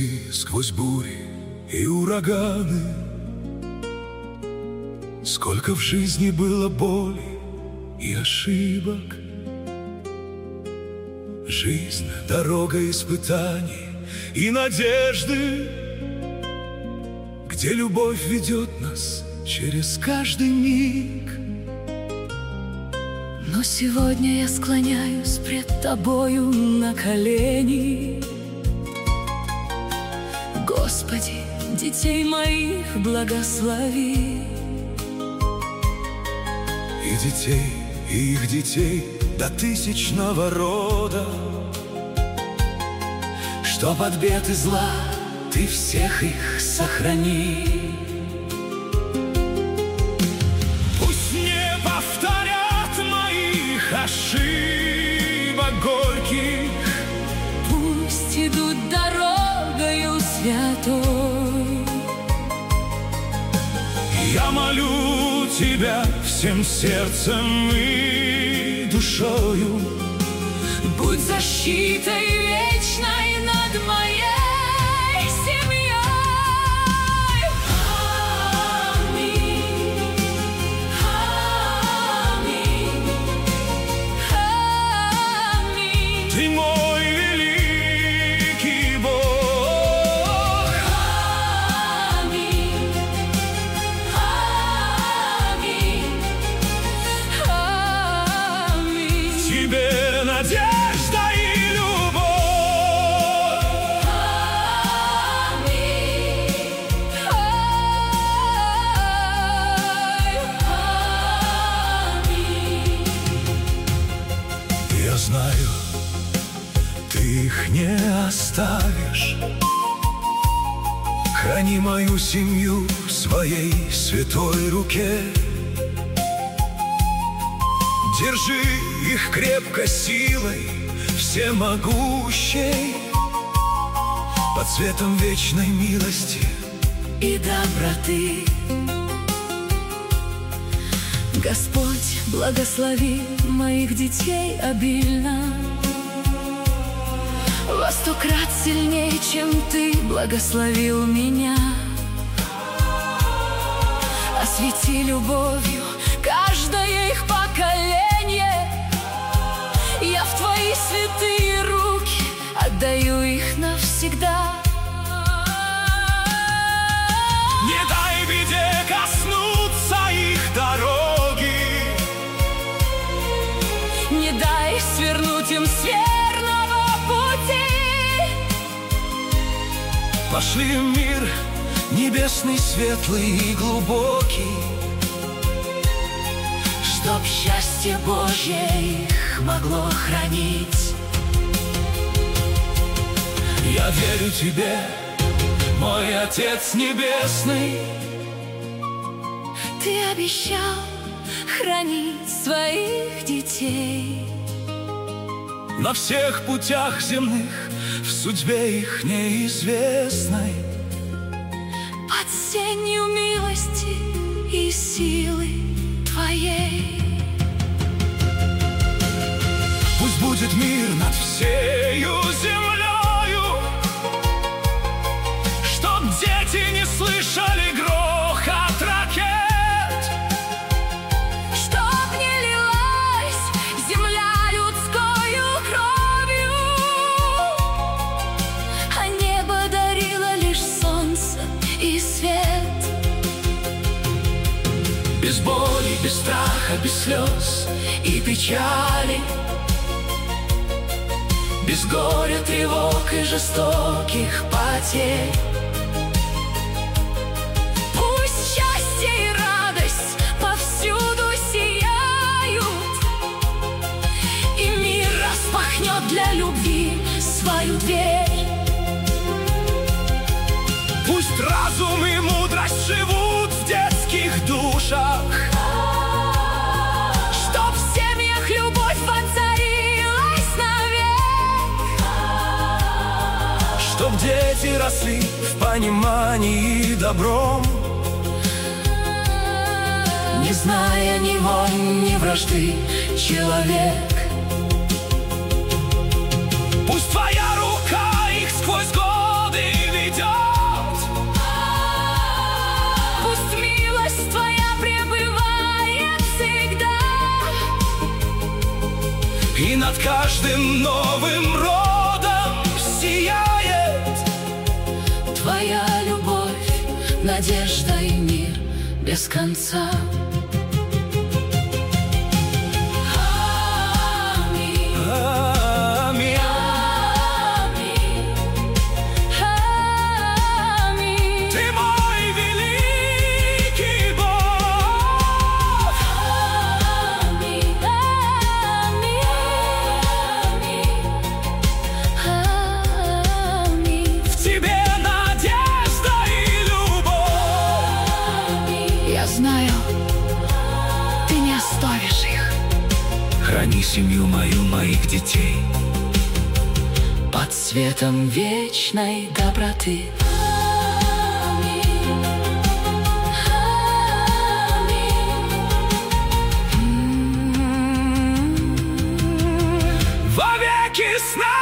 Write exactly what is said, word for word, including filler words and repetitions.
пройти сквозь бури и ураганы. Сколько в жизни было боли и ошибок. Жизнь — дорога испытаний и надежды, где любовь ведет нас через каждый миг. Но сегодня я склоняюсь пред Тобою на колени. Господи, детей моих благослови. И детей, и их детей до тысячного рода, Чтоб от бед и зла Ты всех их сохрани. Пусть не повторят моих ошибок горьких, Пусть идут дорогою святой. Я молю Тебя всем сердцем и душою. Будь защитой вечной над моей семьей. Аминь, аминь, аминь. Ты мой великий Бог. Аминь, аминь, аминь. Тебе надежда. Я знаю, Ты их не оставишь. Храни мою семью в Своей святой руке. Держи их крепко силой всемогущей, под светом вечной милости и доброты. Господь, благослови моих детей обильно, во сто крат сильнее, чем Ты благословил меня. Освети любовью каждое их поколение. Я в Твои святые руки отдаю их навсегда. Не дай беде коснуться их дороги, не дай свернуть им с верного пути. пошли в мир небесный, светлый и глубокий, чтоб счастье Божье их могло хранить. Я верю Тебе, мой Отец Небесный. Ты обещал хранить своих детей На всех путях земных, в судьбе их неизвестной, под сенью милости и силы Твоей. Пусть будет мир над всею землею, чтоб дети не слышали грохот ракет, Чтоб не лилась земля людскою кровью, а небо дарило лишь солнце и свет. без боли, без страха, без слез и печали, без горя, тревог и жестоких потерь. Пусть счастье и радость повсюду сияют, и мир распахнет для любви свою дверь. Пусть разум и мудрость живут в детских душах, Чтоб в семьях любовь воцарилась навек, чтоб дети росли в понимании и добром, не зная ни войн, ни вражды человек. Пусть Твоя рука их сквозь годы каждым новым родом сияет. Твоя любовь, надежда и мир без конца. Знаю, ты не оставишь их. Храни семью мою, моих детей Под светом вечной доброты. Аминь. Аминь. во веки с нами.